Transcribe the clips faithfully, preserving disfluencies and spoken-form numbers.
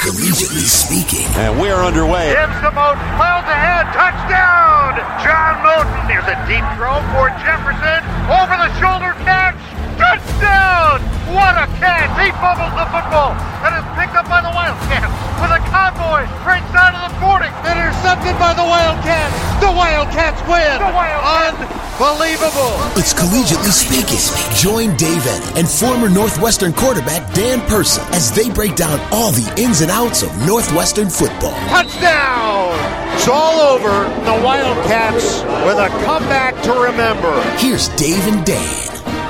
Collegiately Speaking. And we're underway. Gives to Moten, miles ahead, touchdown! John Moten. There's a deep throw for Jefferson, over the shoulder catch, touchdown! What a catch! He fumbles the football and is picked up by the Wildcats with a convoy right side of the forty. Intercepted by the Wildcats. The Wildcats win. The Wildcats. Unbelievable. It's Collegiately Speaking. Join Dave Ennett and former Northwestern quarterback Dan Purcell as they break down all the ins and outs of Northwestern football. Touchdown! It's all over. The Wildcats with a comeback to remember. Here's Dave and Dan.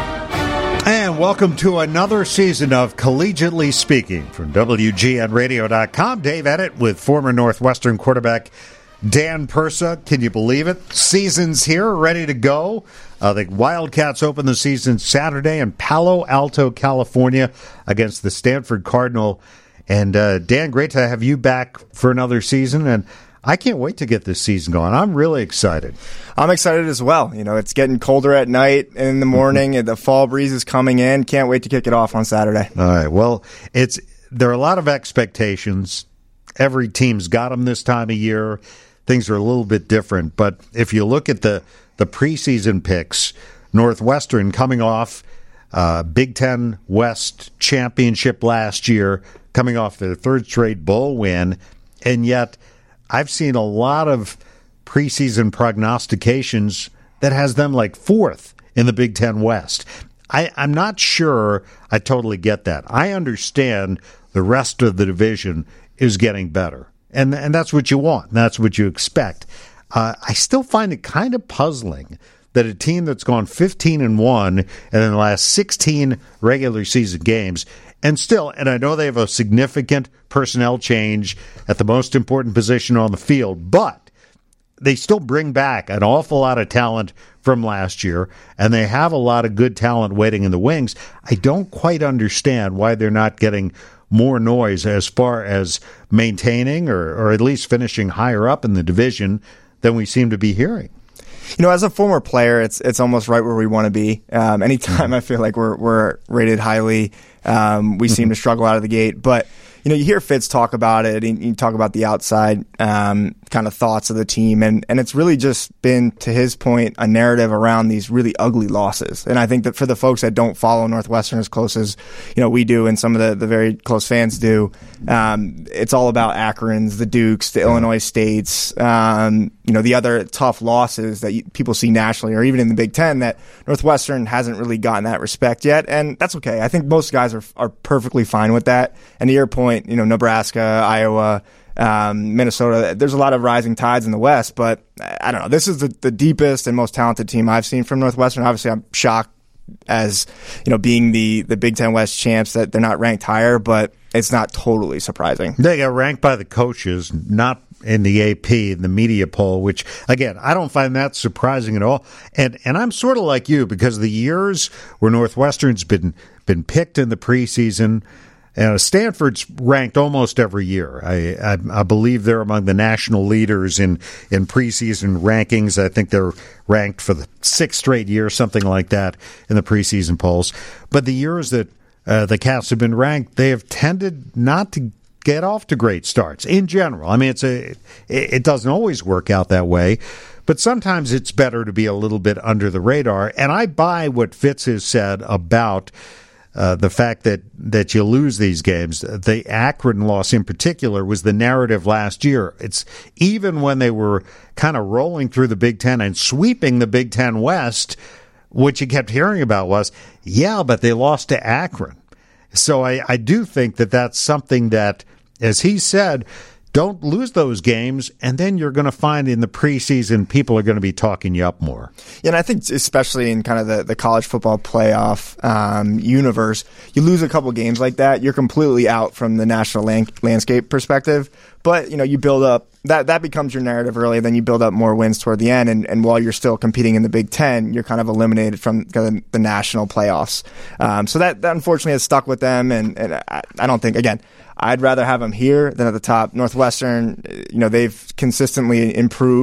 And welcome to another season of Collegiately Speaking from W G N radio dot com. Dave Ennett with former Northwestern quarterback Dan Purcell. Can you believe it? Season's here, ready to go. Uh, the Wildcats open the season Saturday in Palo Alto, California against the Stanford Cardinal. And uh, Dan, great to have you back for another season. And I can't wait to get this season going. I'm really excited. I'm excited as well. You know, it's getting colder at night and in the morning, and the fall breeze is coming in. Can't wait to kick it off on Saturday. All right. Well, it's there are a lot of expectations. Every team's got them this time of year. Things are a little bit different. But if you look at the, the preseason picks, Northwestern coming off uh, Big Ten West championship last year, coming off their third straight bowl win, and yet I've seen a lot of preseason prognostications that has them like fourth in the Big Ten West. I, I'm not sure I totally get that. I understand the rest of the division is getting better, and and that's what you want. That's what you expect. Uh, I still find it kind of puzzling that a team that's gone fifteen and one and in the last sixteen regular season games, and still, and I know they have a significant personnel change at the most important position on the field, but they still bring back an awful lot of talent from last year, and they have a lot of good talent waiting in the wings. I don't quite understand why they're not getting more noise as far as maintaining or, or at least finishing higher up in the division than we seem to be hearing. You know, as a former player, it's it's almost right where we want to be. Um, anytime I feel like we're we're rated highly, um, we seem to struggle out of the gate. But you know, you hear Fitz talk about it, and you talk about the outside um, kind of thoughts of the team, and, and it's really just been, to his point, a narrative around these really ugly losses. And I think that for the folks that don't follow Northwestern as close as you know we do, and some of the, the very close fans do, um, it's all about Akron's, the Dukes, the Illinois States, um, you know, the other tough losses that you, people see nationally or even in the Big Ten that Northwestern hasn't really gotten that respect yet, and that's okay. I think most guys are are perfectly fine with that. And to your point, you know, Nebraska, Iowa, um, Minnesota, there's a lot of rising tides in the West, but I don't know. This is the, the deepest and most talented team I've seen from Northwestern. Obviously, I'm shocked as, you know, being the, the Big Ten West champs that they're not ranked higher, but it's not totally surprising. They got ranked by the coaches, not in the A P, in the media poll, which, again, I don't find that surprising at all. And and I'm sort of like you, because the years where Northwestern's been been picked in the preseason, Uh, Stanford's ranked almost every year. I, I, I believe they're among the national leaders in, in preseason rankings. I think they're ranked for the sixth straight year, something like that, in the preseason polls. But the years that uh, the Cats have been ranked, they have tended not to get off to great starts in general. I mean, it's a it, it doesn't always work out that way, but sometimes it's better to be a little bit under the radar. And I buy what Fitz has said about Uh, the fact that, that you lose these games. The Akron loss in particular was the narrative last year. It's even when they were kind of rolling through the Big Ten and sweeping the Big Ten West, what you kept hearing about was, yeah, but they lost to Akron. So I, I do think that that's something that, as he said, don't lose those games, and then you're going to find in the preseason people are going to be talking you up more. Yeah, and I think especially in kind of the, the college football playoff um, universe, you lose a couple games like that, you're completely out from the national land- landscape perspective. But, you know, you build up, that that becomes your narrative early, then you build up more wins toward the end, and, and while you're still competing in the Big Ten, you're kind of eliminated from the, the national playoffs. Um, so that, that unfortunately has stuck with them, and, and I, I don't think, again, I'd rather have them here than at the top. Northwestern, you know, they've consistently improved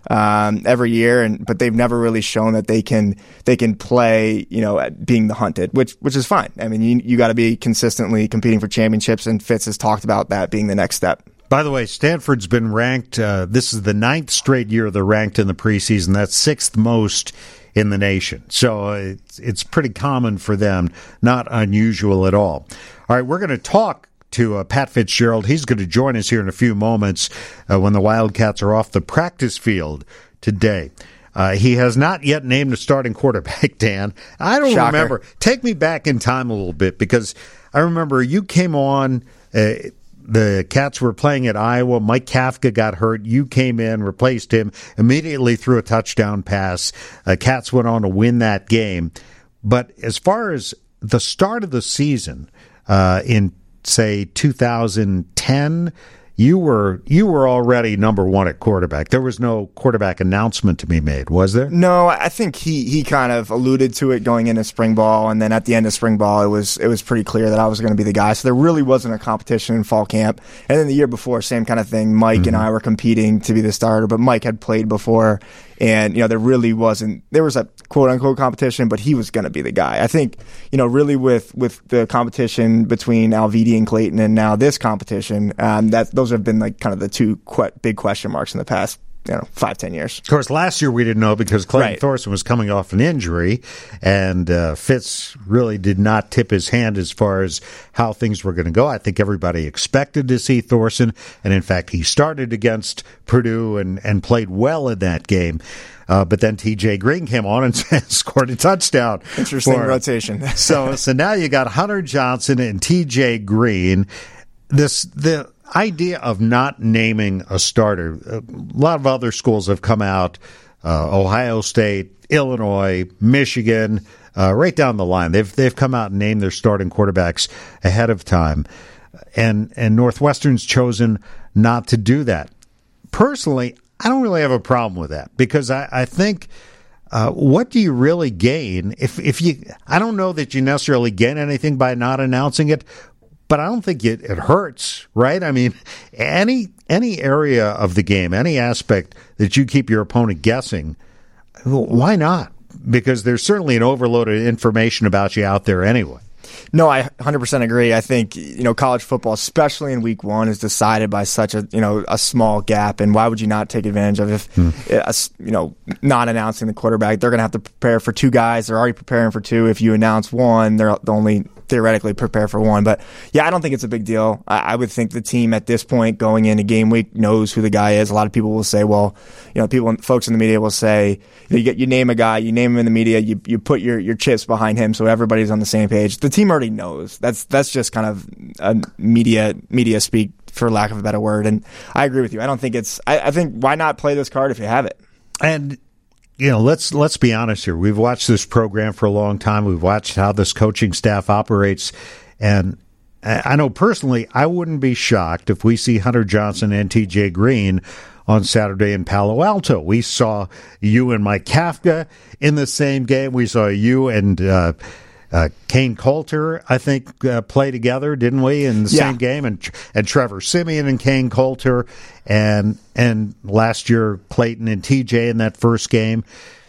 um, every year, and but they've never really shown that they can they can play, you know, at being the hunted, which which is fine. I mean, you you got to be consistently competing for championships, and Fitz has talked about that being the next step. By the way, Stanford's been ranked. Uh, this is the ninth straight year they're ranked in the preseason. That's sixth most in the nation. So it's, it's pretty common for them, not unusual at all. All right, we're going to talk to uh, Pat Fitzgerald. He's going to join us here in a few moments uh, when the Wildcats are off the practice field today. Uh, he has not yet named a starting quarterback, Dan. I don't Shocker. remember. Take me back in time a little bit, because I remember you came on, uh, the Cats were playing at Iowa. Mike Kafka got hurt. You came in, replaced him, immediately threw a touchdown pass. Uh, Cats went on to win that game. But as far as the start of the season uh, in, say, two thousand ten, you were you were already number one at quarterback. There was no quarterback announcement to be made, was there? No, I think he, he kind of alluded to it going into spring ball, and then at the end of spring ball, it was it was pretty clear that I was going to be the guy. So there really wasn't a competition in fall camp. And then the year before, same kind of thing. Mike mm-hmm. and I were competing to be the starter, but Mike had played before, and you know there really wasn't. There was a quote unquote competition, but he was going to be the guy. I think you know really with with the competition between Alvidi and Clayton, and now this competition, um, that those have been like kind of the two que- big question marks in the past, you know, five, ten years. Of course, last year we didn't know because Clayton right. Thorson was coming off an injury, and uh, Fitz really did not tip his hand as far as how things were going to go. I think everybody expected to see Thorson, and in fact, he started against Purdue and, and played well in that game. Uh, but then T J Green came on and scored a touchdown. Interesting for, rotation. so, so now you got Hunter Johnson and T J Green. This the idea of not naming a starter. A lot of other schools have come out. Uh, Ohio State, Illinois, Michigan, uh, right down the line. They've they've come out and named their starting quarterbacks ahead of time, and and Northwestern's chosen not to do that. Personally, I don't really have a problem with that, because I, I think uh, what do you really gain if if you? I don't know that you necessarily gain anything by not announcing it, but I don't think it, it hurts, right? I mean, any any area of the game, any aspect that you keep your opponent guessing, why not? Because there's certainly an overload of information about you out there anyway. No, I one hundred percent agree. I think, you know, college football, especially in week one, is decided by such a, you know, a small gap. And why would you not take advantage of if, hmm. a, you know, not announcing the quarterback? They're going to have to prepare for two guys. They're already preparing for two. If you announce one, they're only theoretically prepare for one. But yeah, I don't think it's a big deal. I, I would think the team at this point going into game week knows who the guy is. A lot of people will say, well, you know, people, folks in the media will say, you know, you get, you name a guy, you name him in the media, you, you put your, your chips behind him so everybody's on the same page. The team already knows. That's, that's just kind of a media, media speak, for lack of a better word. And I agree with you. I don't think it's, I, I think why not play this card if you have it? And, you know, let's let's be honest here. We've watched this program for a long time. We've watched how this coaching staff operates. And I know personally, I wouldn't be shocked if we see Hunter Johnson and T J Green on Saturday in Palo Alto. We saw you and Mike Kafka in the same game. We saw you and uh, uh, Kane Coulter, I think, uh, play together, didn't we, in the yeah. same game? And and Trevor Siemian and Kane Coulter, and and last year Clayton and T J in that first game.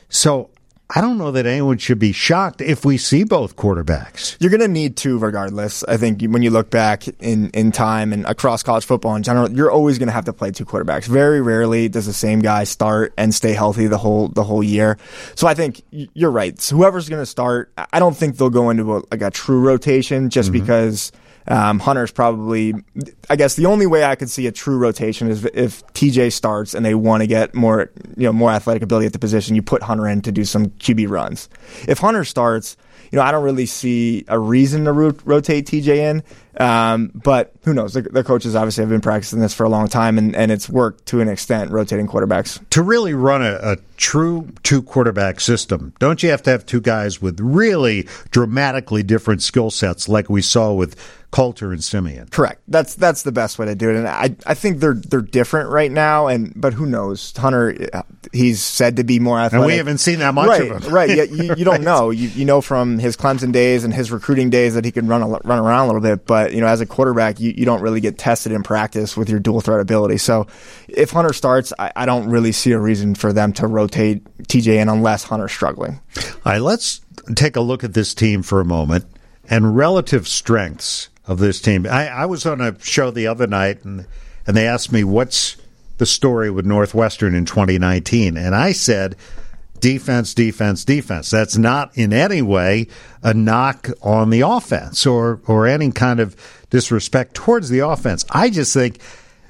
So I don't know that anyone should be shocked if we see both quarterbacks. You're going to need two regardless. I think when you look back in, in time and across college football in general, you're always going to have to play two quarterbacks. Very rarely does the same guy start and stay healthy the whole the whole year. So I think you're right. So whoever's going to start, I don't think they'll go into a, like a true rotation just mm-hmm. because Um, Hunter's probably, I guess the only way I could see a true rotation is if T J starts and they want to get more, you know, more athletic ability at the position, you put Hunter in to do some Q B runs. If Hunter starts, you know, I don't really see a reason to ro- rotate T J in. Um, but who knows? The, the coaches obviously have been practicing this for a long time, and, and it's worked to an extent, rotating quarterbacks. To really run a, a true two-quarterback system, don't you have to have two guys with really dramatically different skill sets like we saw with Coulter and Siemian? Correct. That's that's the best way to do it. And I I think they're they're different right now, and but who knows? Hunter, he's said to be more athletic. And we haven't seen that much right, of him. Right. Yeah, you, you don't right. know. You you know from from his Clemson days and his recruiting days that he could run a, run around a little bit. But, you know, as a quarterback, you, you don't really get tested in practice with your dual threat ability. So if Hunter starts, I, I don't really see a reason for them to rotate T J in unless Hunter's struggling. All right, let's take a look at this team for a moment and relative strengths of this team. I, I was on a show the other night, and, and they asked me, what's the story with Northwestern in twenty nineteen? And I said, defense, defense, defense. That's not in any way a knock on the offense or, or any kind of disrespect towards the offense. I just think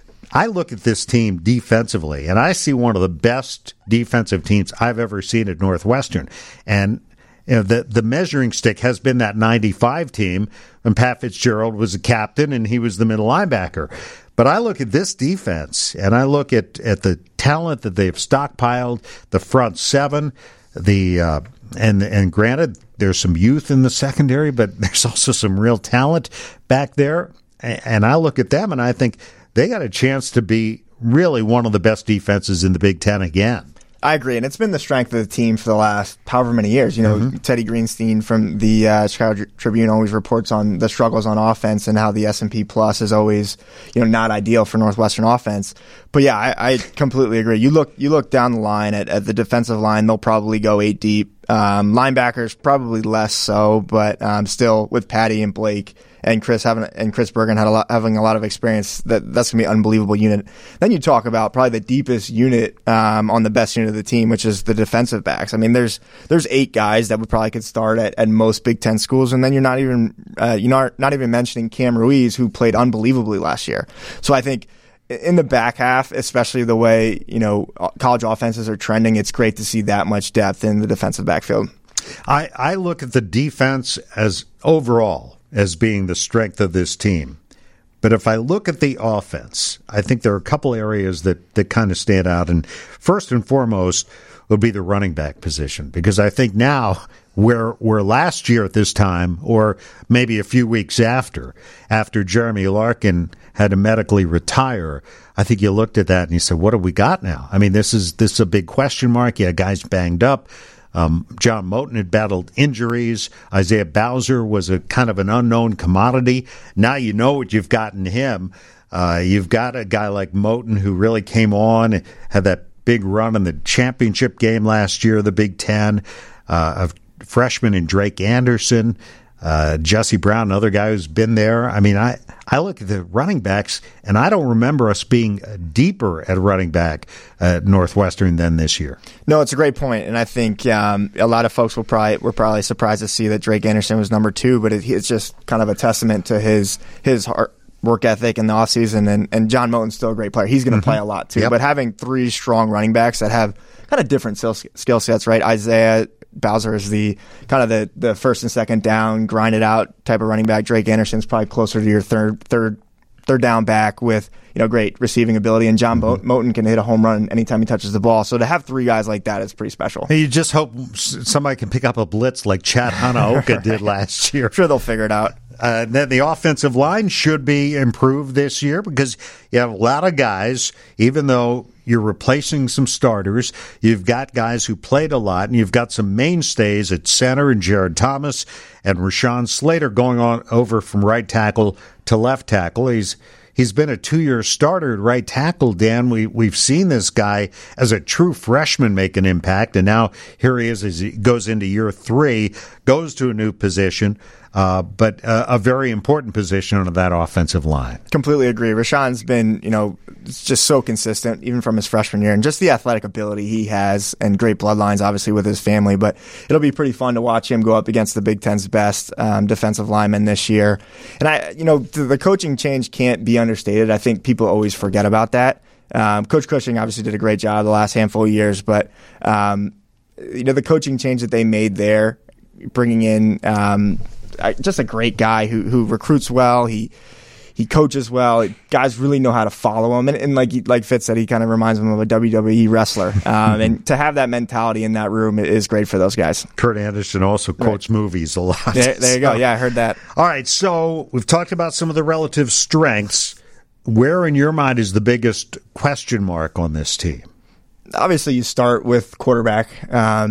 I look at this team defensively, and I see one of the best defensive teams I've ever seen at Northwestern. And you know, the the measuring stick has been that ninety-five team when Pat Fitzgerald was a captain and he was the middle linebacker. But I look at this defense, and I look at, at the talent that they've stockpiled, the front seven, the uh, and and granted, there's some youth in the secondary, but there's also some real talent back there. And I look at them, and I think they got a chance to be really one of the best defenses in the Big Ten again. I agree, and it's been the strength of the team for the last however many years. You know, mm-hmm. Teddy Greenstein from the uh, Chicago Tribune always reports on the struggles on offense and how the S and P Plus is always, you know, not ideal for Northwestern offense. But yeah, I, I completely agree. You look, you look down the line at, at the defensive line; they'll probably go eight deep. Um, linebackers probably less so, but um, still with Patty and Blake and Chris having and Chris Bergen had a lot, having a lot of experience. That that's gonna be an unbelievable unit. Then you talk about probably the deepest unit um, on the best unit of the team, which is the defensive backs. I mean, there's there's eight guys that would probably could start at, at most Big Ten schools, and then you're not even uh, you're not not even mentioning Cam Ruiz, who played unbelievably last year. So I think in the back half, especially the way, you know, college offenses are trending, it's great to see that much depth in the defensive backfield. I, I look at the defense as overall as being the strength of this team. But if I look at the offense, I think there are a couple areas that, that kind of stand out. And first and foremost would be the running back position, because I think now where where last year at this time, or maybe a few weeks after, after Jeremy Larkin had to medically retire, I think you looked at that and you said, what have we got now? I mean, this is this is a big question mark. Yeah, guys banged up. Um, John Moten had battled injuries. Isaiah Bowser was a kind of an unknown commodity. Now you know what you've got in him. Uh, you've got a guy like Moten who really came on, had that big run in the championship game last year, the Big Ten, uh, of freshman in Drake Anderson, uh, Jesse Brown, another guy who's been there. I mean, I, I look at the running backs, and I don't remember us being deeper at running back at Northwestern than this year. No, it's a great point, and I think um, a lot of folks will probably were probably surprised to see that Drake Anderson was number two, but it, it's just kind of a testament to his his heart, work ethic in the offseason, and, and John Moten's still a great player. He's going to mm-hmm. play a lot too, yep. But having three strong running backs that have kind of different skill sets, right? Isaiah Bowser is the kind of the, the first and second down, grind it out type of running back. Drake Anderson's probably closer to your third third third down back with, you know, great receiving ability. And John mm-hmm. Moten can hit a home run anytime he touches the ball. So to have three guys like that is pretty special. Hey, you just hope somebody can pick up a blitz like Chad Hanaoka right. did last year. I'm sure they'll figure it out. Uh, then the offensive line should be improved this year because you have a lot of guys, even though you're replacing some starters, you've got guys who played a lot, and you've got some mainstays at center and Jared Thomas and Rashawn Slater going on over from right tackle to left tackle. He's He's been a two-year starter at right tackle, Dan. We, we've seen this guy as a true freshman make an impact, and now here he is as he goes into year three, goes to a new position, uh, but uh, a very important position on that offensive line. Completely agree. Rashawn's been, you know, just so consistent, even from his freshman year, and just the athletic ability he has, and great bloodlines, obviously, with his family. But it'll be pretty fun to watch him go up against the Big Ten's best um, defensive linemen this year. And I, you know, the coaching change can't be understated. I think people always forget about that. Um, Coach Cushing obviously did a great job the last handful of years, but um, you know, the coaching change that they made there, bringing in um, just a great guy who who recruits well, he he coaches well. Guys really know how to follow him, and, and like like Fitz said, he kind of reminds him of a W W E wrestler. Um, and to have that mentality in that room is great for those guys. Kurt Anderson also quotes right. movies a lot. There, there you go. Yeah, I heard that. All right, so we've talked about some of the relative strengths. Where in your mind is the biggest question mark on this team? Obviously, you start with quarterback. Um,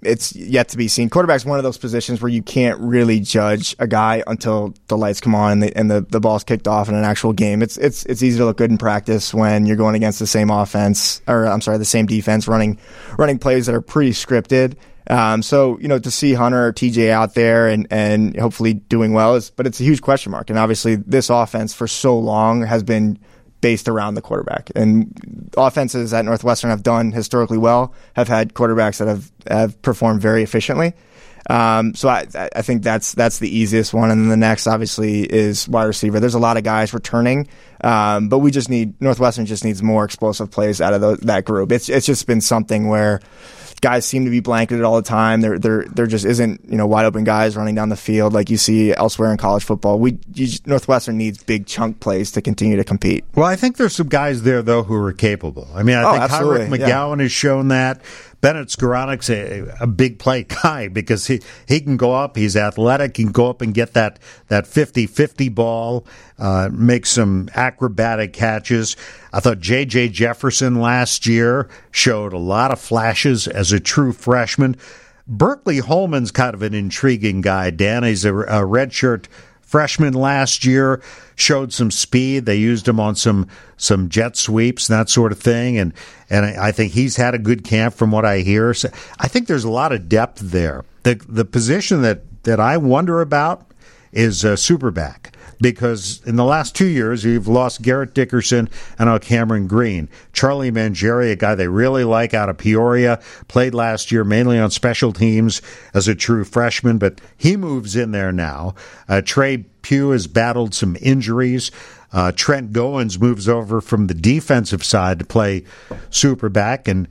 it's yet to be seen. Quarterback's one of those positions where you can't really judge a guy until the lights come on and the, and the, the ball's kicked off in an actual game. It's it's it's easy to look good in practice when you're going against the same offense, or I'm sorry, the same defense, running running plays that are pretty scripted. Um, so, you know, to see Hunter or T J out there and, and hopefully doing well, is, but it's a huge question mark. And obviously this offense for so long has been based around the quarterback. And offenses at Northwestern have done historically well, have had quarterbacks that have, have performed very efficiently. Um, so I, I think that's that's the easiest one. And then the next, obviously, is wide receiver. There's a lot of guys returning, um, but we just need, Northwestern just needs more explosive plays out of the, that group. It's it's just been something where guys seem to be blanketed all the time. There, there, there just isn't, you know, wide open guys running down the field like you see elsewhere in college football. We you just, Northwestern needs big chunk plays to continue to compete. Well, I think there's some guys there though who are capable. I mean, I oh, think absolutely. Heinrich McGowan yeah. has shown that. Bennett Skoranic's a, a big play guy because he, he can go up, he's athletic, he can go up and get that that fifty-fifty ball, uh, make some acrobatic catches. I thought J J Jefferson last year showed a lot of flashes as a true freshman. Berkeley Holman's kind of an intriguing guy, Dan. He's a, a redshirt freshman last year, showed some speed. They used him on some some jet sweeps and that sort of thing, and and I, I think he's had a good camp from what I hear. So I think there's a lot of depth there. The the position that, that I wonder about is uh, superback, because in the last two years you've lost Garrett Dickerson and uh, Cameron Green. Charlie Mangieri, a guy they really like out of Peoria, played last year mainly on special teams as a true freshman, but he moves in there now. Uh, Trey Pugh has battled some injuries. Uh, Trent Goins moves over from the defensive side to play superback, and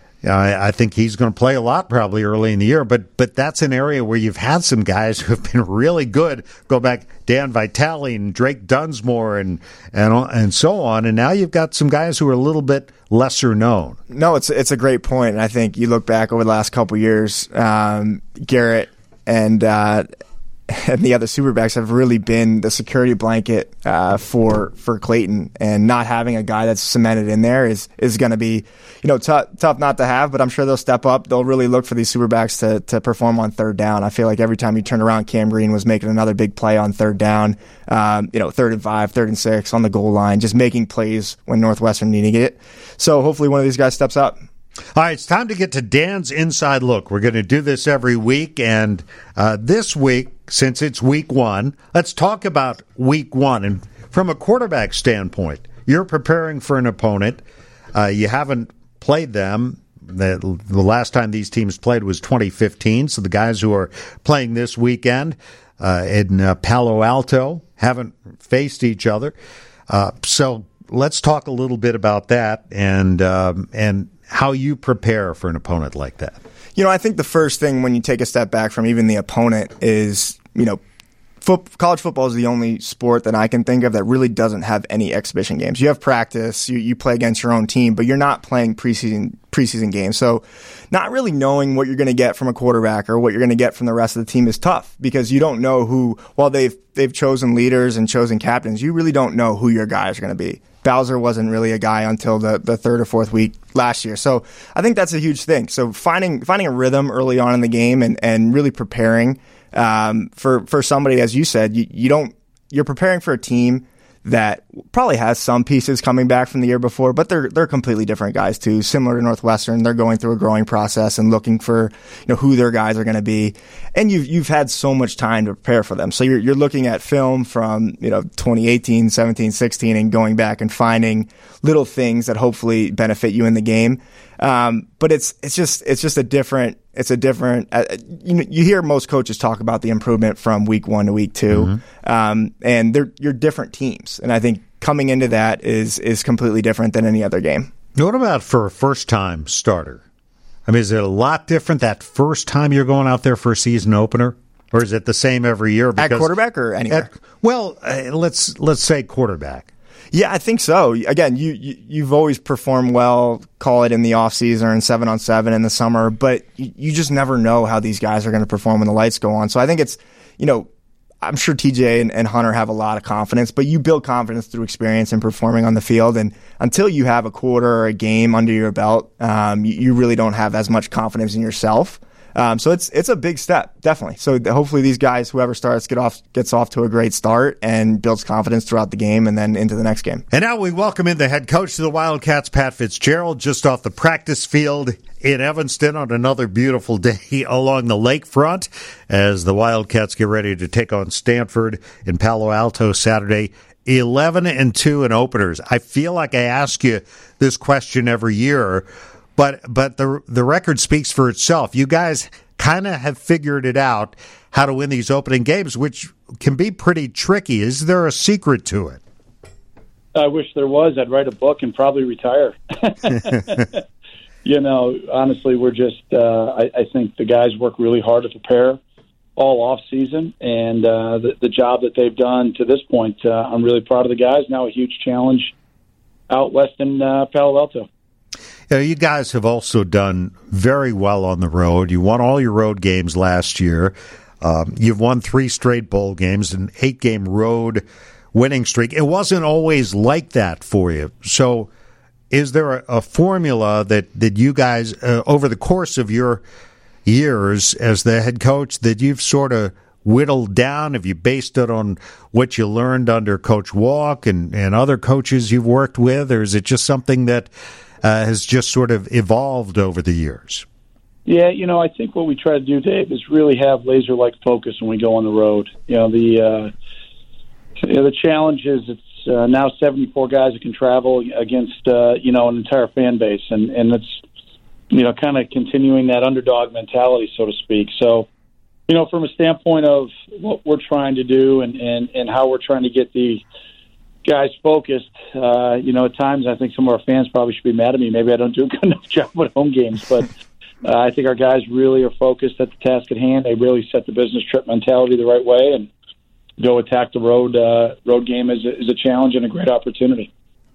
I think he's going to play a lot probably early in the year, but but that's an area where you've had some guys who have been really good. Go back, Dan Vitale and Drake Dunsmore and and and so on, and now you've got some guys who are a little bit lesser known. No, it's it's a great point, and I think you look back over the last couple of years, um, Garrett and uh, and the other superbacks have really been the security blanket uh, for for Clayton, and not having a guy that's cemented in there is is going to be, you know, tough tough not to have. But I'm sure they'll step up. They'll really look for these superbacks to to perform on third down. I feel like every time you turn around, Cam Green was making another big play on third down. Um, you know, third and five, third and six on the goal line, just making plays when Northwestern needing it. So hopefully one of these guys steps up. All right, it's time to get to Dan's Inside Look. We're going to do this every week, and uh, this week, since it's week one, let's talk about week one. And from a quarterback standpoint, you're preparing for an opponent. Uh, you haven't played them. The, the last time these teams played was twenty fifteen, so the guys who are playing this weekend uh, in uh, Palo Alto haven't faced each other. Uh, so let's talk a little bit about that and um, and how you prepare for an opponent like that. You know, I think the first thing when you take a step back from even the opponent is, you know, foot, college football is the only sport that I can think of that really doesn't have any exhibition games. You have practice, you, you play against your own team, but you're not playing preseason preseason games. So not really knowing what you're going to get from a quarterback or what you're going to get from the rest of the team is tough, because you don't know who, while they've they've chosen leaders and chosen captains, you really don't know who your guys are going to be. Bowser wasn't really a guy until the, the third or fourth week last year. So I think that's a huge thing. So finding finding a rhythm early on in the game and, and really preparing um, for, for somebody, as you said, you, you don't you're preparing for a team that probably has some pieces coming back from the year before, but they're they're completely different guys too. Similar to Northwestern, they're going through a growing process and looking for, you know, who their guys are going to be. And you've you've had so much time to prepare for them. So you're you're looking at film from, you know, twenty eighteen, seventeen, sixteen, and going back and finding little things that hopefully benefit you in the game. Um, but it's it's just it's just a different it's a different. Uh, you you hear most coaches talk about the improvement from week one to week two, mm-hmm. um, and they're you're different teams. And I think coming into that is is completely different than any other game. What about for a first time starter? I mean, is it a lot different that first time you're going out there for a season opener, or is it the same every year? Because at quarterback or anywhere? At, well, uh, let's let's say quarterback. Yeah, I think so. Again, you, you, you've always performed well, call it in the offseason and seven on seven in the summer, but you, you just never know how these guys are going to perform when the lights go on. So I think it's, you know, I'm sure T J and, and Hunter have a lot of confidence, but you build confidence through experience and performing on the field. And until you have a quarter or a game under your belt, um, you, you really don't have as much confidence in yourself. Um, so it's it's a big step, definitely. So hopefully these guys, whoever starts, get off gets off to a great start and builds confidence throughout the game and then into the next game. And now we welcome in the head coach of the Wildcats, Pat Fitzgerald, just off the practice field in Evanston on another beautiful day along the lakefront as the Wildcats get ready to take on Stanford in Palo Alto Saturday. eleven and two in openers. I feel like I ask you this question every year, but but the the record speaks for itself. You guys kind of have figured it out how to win these opening games, which can be pretty tricky. Is there a secret to it? I wish there was. I'd write a book and probably retire. You know, honestly, we're just, uh, I, I think the guys work really hard to prepare all off season, and uh, the, the job that they've done to this point, uh, I'm really proud of the guys. Now a huge challenge out west in uh, Palo Alto. You know, you guys have also done very well on the road. You won all your road games last year. Um, you've won three straight bowl games, an eight-game road winning streak. It wasn't always like that for you. So is there a, a formula that, that you guys, uh, over the course of your years as the head coach, that you've sort of whittled down? Have you based it on what you learned under Coach Walk and, and other coaches you've worked with, or is it just something that uh, has just sort of evolved over the years? Yeah, you know, I think what we try to do, Dave, is really have laser-like focus when we go on the road. You know, the uh, you know, the challenge is it's uh, now seventy-four guys that can travel against, uh, you know, an entire fan base, and, and it's, you know, kind of continuing that underdog mentality, so to speak. So, you know, from a standpoint of what we're trying to do and, and, and how we're trying to get the guys focused, uh, you know, at times I think some of our fans probably should be mad at me. Maybe I don't do a good enough job at home games, but uh, I think our guys really are focused at the task at hand. They really set the business trip mentality the right way and go attack the road uh, road game as a, as a challenge and a great opportunity.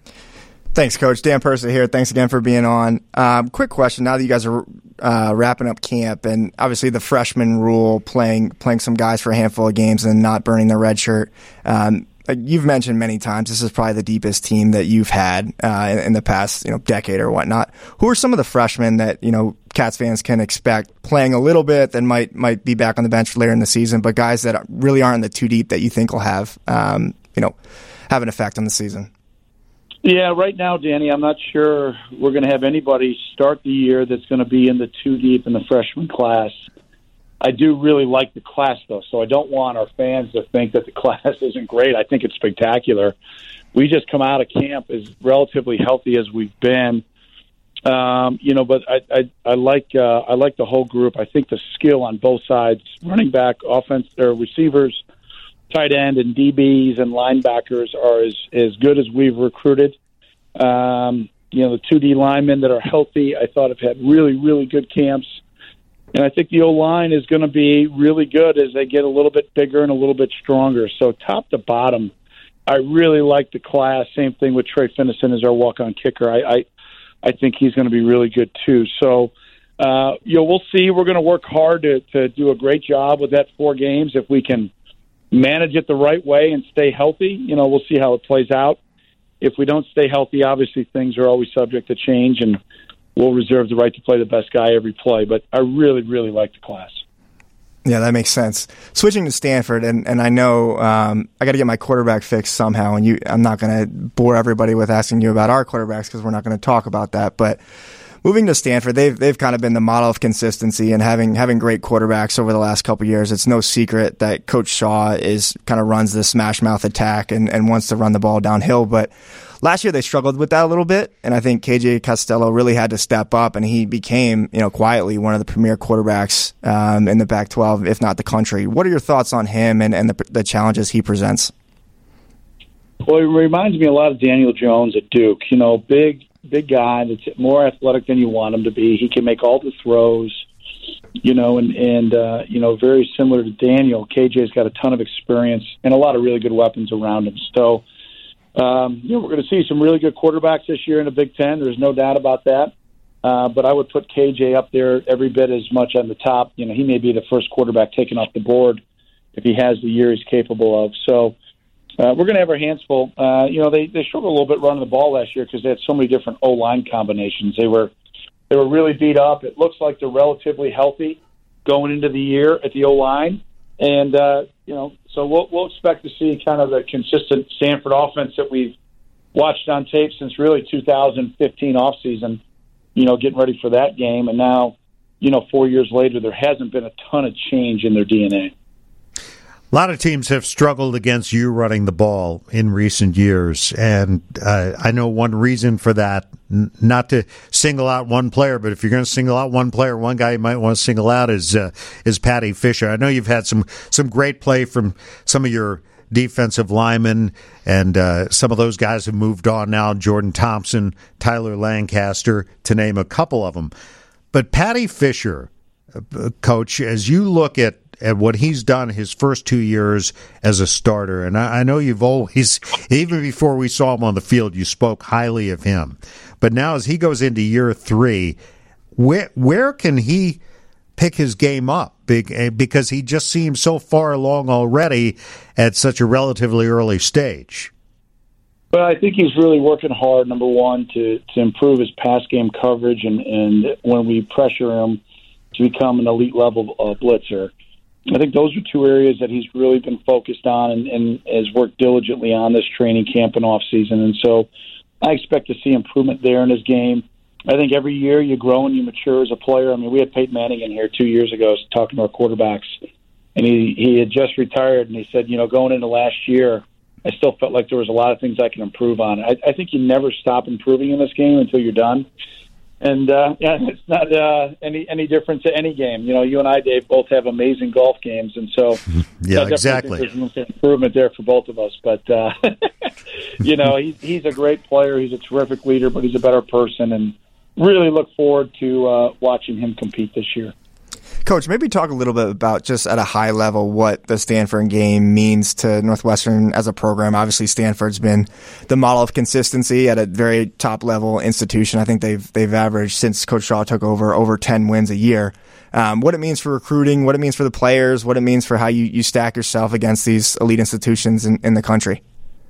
Thanks, Coach. Dan Persa here. Thanks again for being on. Um, quick question. Now that you guys are uh, wrapping up camp, and obviously the freshman rule, playing playing some guys for a handful of games and not burning the red shirt, um, you've mentioned many times this is probably the deepest team that you've had uh, in, in the past, you know, decade or whatnot. Who are some of the freshmen that, you know, Cats fans can expect playing a little bit, that might might be back on the bench later in the season, but guys that really aren't in the two deep that you think will have, um, you know, have an effect on the season? Yeah, right now, Danny, I'm not sure we're going to have anybody start the year that's going to be in the two deep in the freshman class. I do really like the class, though, so I don't want our fans to think that the class isn't great. I think it's spectacular. We just come out of camp as relatively healthy as we've been. Um, you know, but I, I, I like uh, I like the whole group. I think the skill on both sides, running back, offense, or receivers, tight end, and D Bs and linebackers are as, as good as we've recruited. Um, you know, the two D linemen that are healthy, I thought have had really, really good camps. And I think the O-line is going to be really good as they get a little bit bigger and a little bit stronger. So top to bottom, I really like the class. Same thing with Trey Finnison as our walk-on kicker. I, I, I think he's going to be really good too. So, uh, you know, we'll see. We're going to work hard to, to do a great job with that four games. If we can manage it the right way and stay healthy, you know, we'll see how it plays out. If we don't stay healthy, obviously things are always subject to change, and we'll reserve the right to play the best guy every play. But I really, really like the class. Yeah, that makes sense. Switching to Stanford, and, and I know um, I got to get my quarterback fixed somehow, and you, I'm not going to bore everybody with asking you about our quarterbacks because we're not going to talk about that. But moving to Stanford, they've they've kind of been the model of consistency and having having great quarterbacks over the last couple of years. It's no secret that Coach Shaw is kind of runs the smash mouth attack and, and wants to run the ball downhill. But last year they struggled with that a little bit, and I think K J Costello really had to step up, and he became, you know, quietly one of the premier quarterbacks um, in the Pac twelve, if not the country. What are your thoughts on him and, and the, the challenges he presents? Well, it reminds me a lot of Daniel Jones at Duke. You know, big. Big guy that's more athletic than you want him to be. He can make all the throws, you know, and, and uh, you know, very similar to Daniel. K J's got a ton of experience and a lot of really good weapons around him. So, um, you know, we're going to see some really good quarterbacks this year in the Big Ten. There's no doubt about that. Uh, but I would put K J up there every bit as much on the top. You know, he may be the first quarterback taken off the board if he has the year he's capable of. So, Uh, we're going to have our hands full. Uh, you know, they, they struggled a little bit running the ball last year because they had so many different O-line combinations. They were they were really beat up. It looks like they're relatively healthy. going into the year at the O-line. And, uh, you know, so we'll, we'll expect to see kind of the consistent Stanford offense that we've watched on tape since really two thousand fifteen offseason, you know, getting ready for that game. And now, you know, four years later, there hasn't been a ton of change in their D N A. A lot of teams have struggled against you running the ball in recent years, and uh, I know one reason for that, n- not to single out one player, but if you're going to single out one player, one guy you might want to single out is uh, is Patty Fisher. I know you've had some, some great play from some of your defensive linemen, and uh, some of those guys have moved on now, Jordan Thompson, Tyler Lancaster, to name a couple of them. But Patty Fisher, uh, Coach, as you look at at what he's done his first two years as a starter. And I, I know you've always, even before we saw him on the field, you spoke highly of him. But now as he goes into year three, where, where can he pick his game up? Because he just seems so far along already at such a relatively early stage. But I think he's really working hard, number one, to, to improve his pass game coverage and, and when we pressure him to become an elite level uh, blitzer. I think those are two areas that he's really been focused on and, and has worked diligently on this training camp and off season. And so I expect to see improvement there in his game. I think every year you grow and you mature as a player. I mean, we had Peyton Manning in here two years ago talking to our quarterbacks, and he, he had just retired, and he said, you know, going into last year, I still felt like there was a lot of things I can improve on. I, I think you never stop improving in this game until you're done. And uh, yeah, it's not uh, any any different to any game. You know, you and I, Dave, both have amazing golf games, and so yeah, exactly. There's an improvement there for both of us. But uh, you know, he's he's a great player. He's a terrific leader, but he's a better person, and really look forward to uh, watching him compete this year. Coach, maybe talk a little bit about, just at a high level, what the Stanford game means to Northwestern as a program. Obviously, Stanford's been the model of consistency at a very top level institution. I think they've they've averaged, since Coach Shaw took over, over ten wins a year. Um, what it means for recruiting, what it means for the players, what it means for how you, you stack yourself against these elite institutions in, in the country.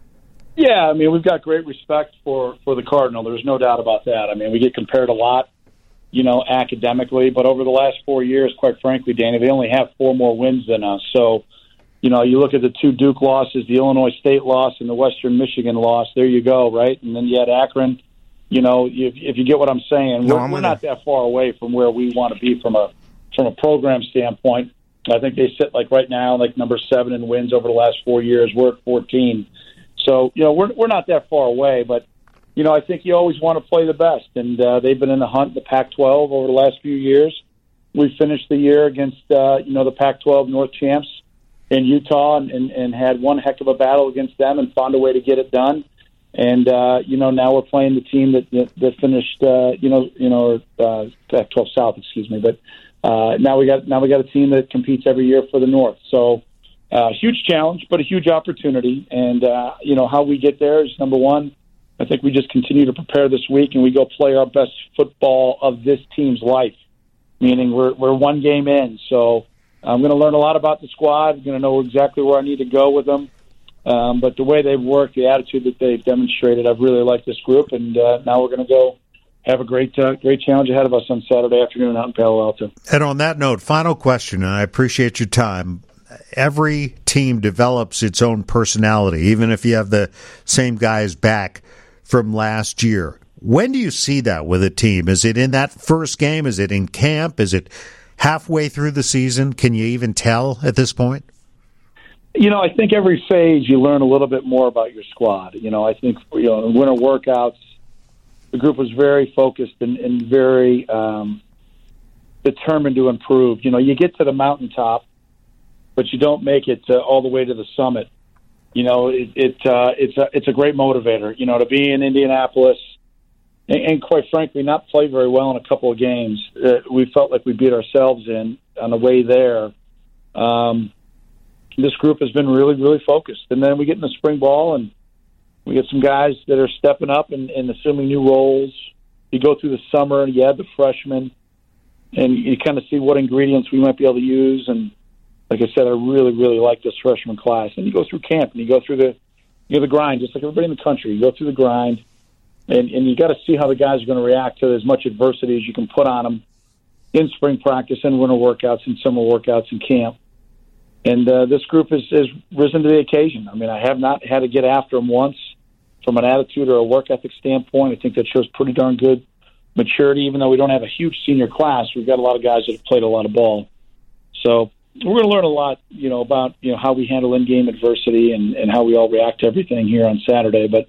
Yeah, I mean, we've got great respect for, for the Cardinal. There's no doubt about that. I mean, we get compared a lot, you know, academically, but over the last four years, quite frankly, Danny, they only have four more wins than us. So, you know, you look at the two Duke losses, the Illinois State loss and the Western Michigan loss, there you go, right? And then you had Akron. You know, if, if you get what I'm saying, no, we're, I'm we're not that far away from where we want to be from a from a program standpoint. I think they sit, like, right now, like, number seven in wins over the last four years. We're at fourteen. So, you know, we're we're not that far away, but you know, I think you always want to play the best, and uh, they've been in the hunt, the Pac twelve, over the last few years. We finished the year against, uh, you know, the Pac twelve North champs in Utah, and, and, and had one heck of a battle against them and found a way to get it done. And uh, you know, now we're playing the team that that, that finished, uh, you know, you know, uh, Pac twelve South, excuse me. But uh, now we got now we got a team that competes every year for the North. So uh, huge challenge, but a huge opportunity. And uh, you know, how we get there is, number one, I think we just continue to prepare this week, and we go play our best football of this team's life, meaning we're we're one game in. So I'm going to learn a lot about the squad. I'm going to know exactly where I need to go with them. Um, but the way they've worked, the attitude that they've demonstrated, I've really liked this group. And uh, now we're going to go have a great uh, great challenge ahead of us on Saturday afternoon out in Palo Alto. And on that note, final question, and I appreciate your time. Every team develops its own personality, even if you have the same guys back from last year. When do you see that with a team? Is it in that first game? Is it in camp? Is it halfway through the season? Can you even tell at this point? You know, I think every phase you learn a little bit more about your squad. You know, I think, you know, in winter workouts, the group was very focused and, and very um, determined to improve. You know, you get to the mountaintop, but you don't make it uh, all the way to the summit. You know, it, it uh, it's a it's a great motivator. You know, to be in Indianapolis and, and quite frankly, not play very well in a couple of games. Uh, we felt like we beat ourselves in on the way there. Um, this group has been really, really focused. And then we get in the spring ball, and we get some guys that are stepping up and, and assuming new roles. You go through the summer, and you add the freshmen, and you kind of see what ingredients we might be able to use. And like I said, I really, really like this freshman class. And you go through camp, and you go through the, you know, the grind, just like everybody in the country. You go through the grind, and, and you got to see how the guys are going to react to as much adversity as you can put on them. in spring practice and winter workouts and summer workouts and camp. And uh, this group has, has risen to the occasion. I mean, I have not had to get after them once from an attitude or a work ethic standpoint. I think that shows pretty darn good maturity, even though we don't have a huge senior class. We've got a lot of guys that have played a lot of ball. So we're going to learn a lot, you know, about, you know, how we handle in-game adversity and, and how we all react to everything here on Saturday. But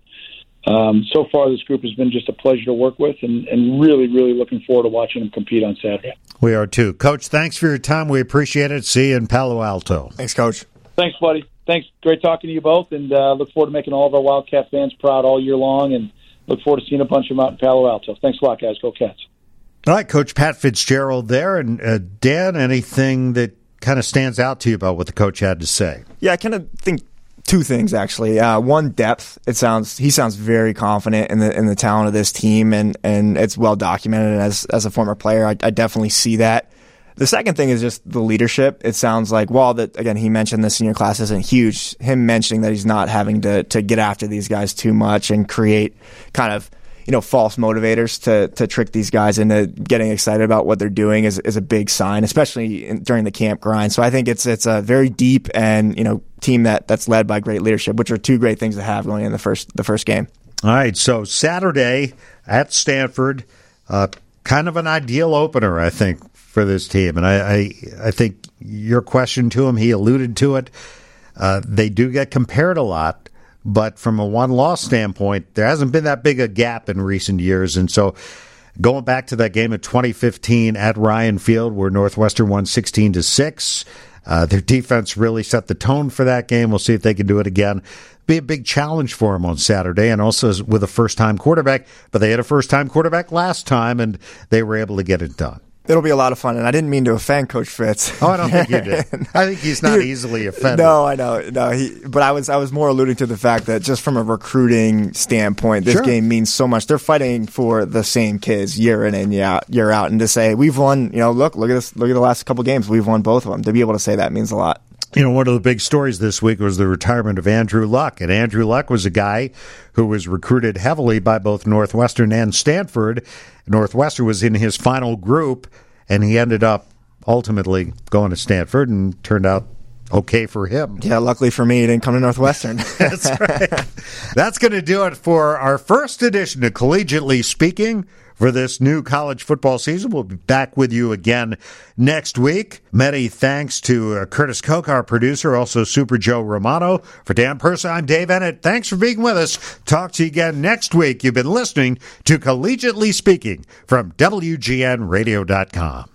um, so far, this group has been just a pleasure to work with, and, and really, really looking forward to watching them compete on Saturday. We are too. Coach, thanks for your time. We appreciate it. See you in Palo Alto. Thanks, Coach. Thanks, buddy. Thanks. Great talking to you both, and uh, look forward to making all of our Wildcat fans proud all year long, and look forward to seeing a bunch of them out in Palo Alto. Thanks a lot, guys. Go Cats. All right, Coach Pat Fitzgerald there. And uh, Dan, anything that kind of stands out to you about what the coach had to say? Yeah, I kind of think two things, actually. Uh, one, depth. It sounds he sounds very confident in the in the talent of this team, and, and it's well documented. As as a former player, I, I definitely see that. The second thing is just the leadership. It sounds like, while that, again, he mentioned the senior class isn't huge, him mentioning that he's not having to, to get after these guys too much and create kind of, you know, false motivators to, to trick these guys into getting excited about what they're doing is, is a big sign, especially in, during the camp grind. So I think it's, it's a very deep and, you know, team that, that's led by great leadership, which are two great things to have going in the first, the first game. All right. So Saturday at Stanford, uh, kind of an ideal opener, I think, for this team. And I, I, I think your question to him, he alluded to it. Uh, they do get compared a lot, but from a one-loss standpoint, there hasn't been that big a gap in recent years. And so going back to that game of twenty fifteen at Ryan Field, where Northwestern won sixteen to six, uh, their defense really set the tone for that game. We'll see if they can do it again. Be a big challenge for them on Saturday, and also with a first-time quarterback. But they had a first-time quarterback last time, and they were able to get it done. It'll be a lot of fun, and I didn't mean to offend Coach Fitz. Oh, I don't think you did. I think he's not he, easily offended. No, I know. No, he. But I was, I was more alluding to the fact that just from a recruiting standpoint, this sure. game means so much. They're fighting for the same kids year in and year out, year out, and to say we've won. You know, look, look at this. Look at the last couple games. We've won both of them. To be able to say that means a lot. You know, one of the big stories this week was the retirement of Andrew Luck. And Andrew Luck was a guy who was recruited heavily by both Northwestern and Stanford. Northwestern was in his final group, and he ended up ultimately going to Stanford, and turned out okay for him. Yeah, luckily for me, he didn't come to Northwestern. That's right. That's going to do it for our first edition of Collegiately Speaking for this new college football season. We'll be back with you again next week. Many thanks to uh, Curtis Koch, our producer, also Super Joe Romano. For Dan Persa, I'm Dave Ennett. Thanks for being with us. Talk to you again next week. You've been listening to Collegiately Speaking from W G N radio dot com.